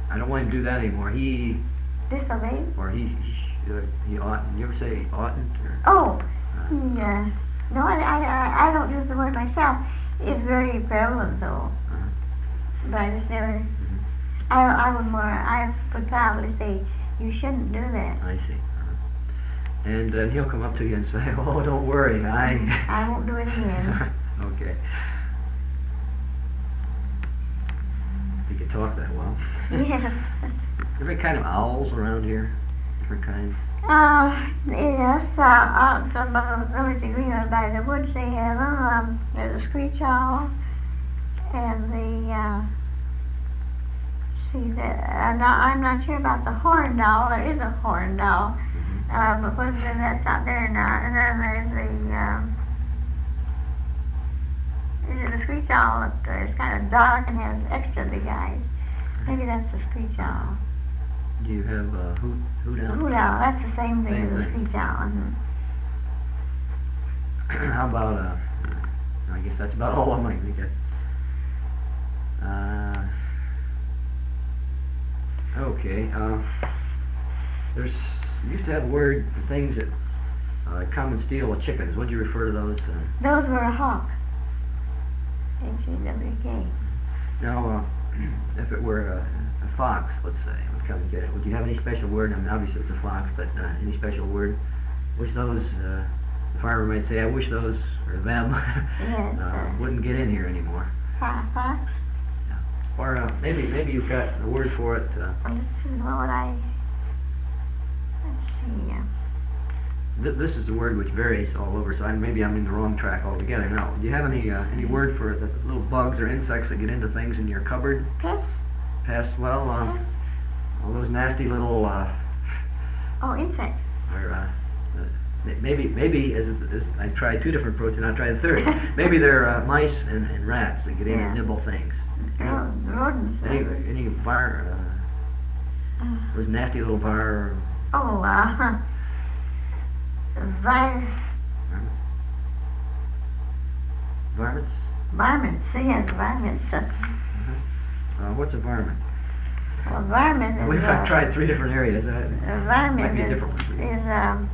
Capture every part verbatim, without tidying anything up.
I don't want him to do that anymore. He Disobeyed? or he he, sh- uh, he oughtn't. You ever say oughtn't? Or, Oh, uh, he, uh, no, I, I, I don't use the word myself. It's very prevalent, though. uh, But I just never, mhm. I, I would more, I would probably say, you shouldn't do that. I see. Uh-huh. And uh, he'll come up to you and say, "Oh, don't worry, I." I won't do it again. Okay. He can talk that well. Yes. Different kind of owls around here. Different kinds. Uh, yes, uh, uh, some of the village agreement by the woods they have them. Um, there's a screech owl, and the, uh, see, the, uh, now, I'm not sure about the horned owl. There is a horned owl, Mm-hmm. uh, but whether that's out there or not. And then there's the, um, there's a screech owl up there. It's kind of dark and has extra big eyes. Maybe that's the screech owl. Do you have uh, hoot hoot owl? Hoot owl, that's the same thing Same as the thing. screech owl. Mhm. How about uh? I guess that's about all I might think of. Uh. Okay. Uh. There's you used to have a word for things that uh, come and steal with chickens. What do you refer to those? Uh, Those were a hawk. H A W K. now, uh, if it were a, a fox, let's say, would come and get it, would you have any special word? I mean, obviously it's a fox, but uh, any special word? Wish those. Uh, the farmer might say, "I wish those or them Yes. uh, uh, wouldn't get in here anymore." fo- Fox. Or uh, maybe maybe you've got a word for it. Uh, Let's see, what would I? Let's see. Uh, th- this is a word which varies all over, so I, maybe I'm in the wrong track altogether. Now, do you have any uh, any word for the little bugs or insects that get into things in your cupboard? Pests? Pests? Well, uh, Pests? all those nasty little. Uh, Oh, insects. or, uh, uh, maybe maybe as, as I tried two different approaches, and I'll try the third. Maybe they're uh, mice and, and rats that get in Yeah. and nibble things. Ro- rodents. Any any var uh, Uh, those nasty little var. oh, uh, vi- Varmints? varmints. Yes, varmints. Uh, Uh, what's a varmint? a varmint is. We've uh, tried three different areas. Uh, A might varmint be a is, different one for you. is um,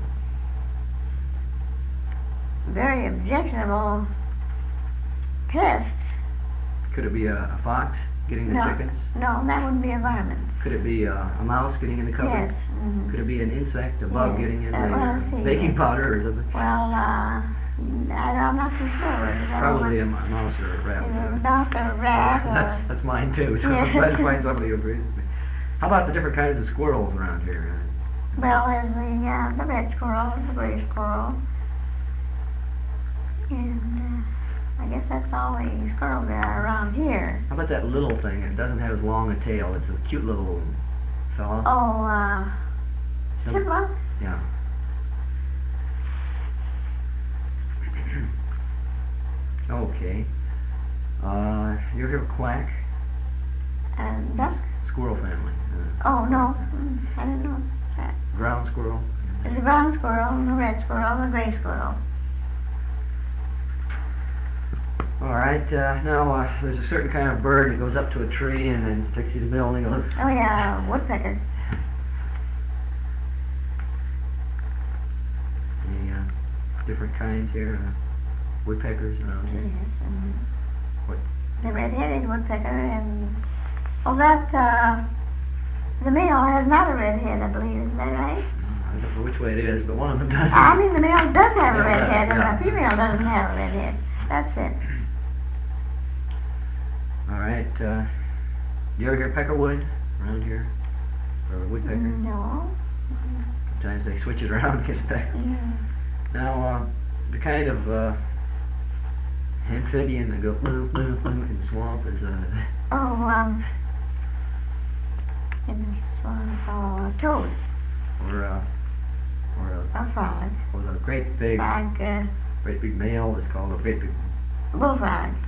very objectionable pest. Could it be a, a fox getting the No. chickens? No, that wouldn't be a varmint. Could it be uh, a mouse getting in the cupboard? Yes. mhm. Could it be an insect, a bug Yes. getting in Uh, the well, uh, let's see. baking powder or something? Well, uh, I, I'm not too sure. Is that Probably a one? mo- mouse or a rat. would do Either it. a mouse or a rat. That's or, that's mine too. So I'm Yes. glad to find somebody who agrees with me. How about the different kinds of squirrels around here? Uh, well, there's the, uh, the red squirrel, the gray squirrel. And uh, I guess that's all the squirrels there are around here. How about that little thing? It doesn't have as long a tail. It's a cute little fella. Oh, uh, Some- chipmunk? Yeah. Okay. Uh, you ever hear of quack? And duck? Squirrel family. Uh, Oh, no. Mm, I didn't know that. ground squirrel. There's a brown squirrel, and a red squirrel, and a gray squirrel. All right. Uh, now uh, there's a certain kind of bird that goes up to a tree and then sticks his bill and he goes. Oh, yeah, woodpecker. Any uh, different kinds here? Uh, woodpeckers around Yes. here. And What? the red-headed woodpecker, and oh, that uh, the male has not a red head, I believe. Is that right? I don't know which way it is, but one of them does. I mean, the male does have a Yeah, red yeah, head, and yeah. the female doesn't have a red head. That's it. All right. Uh, you ever hear peckerwood around here? Or woodpecker? No. Sometimes they switch it around and get back. Yeah. Now, uh, the kind of uh, amphibian that go blue, blue, blue in the swamp is uh, Oh, um, in the swamp, oh, a toad, or uh, or a, a frog, or the great big, frog, uh, great big male is called a great big bullfrog.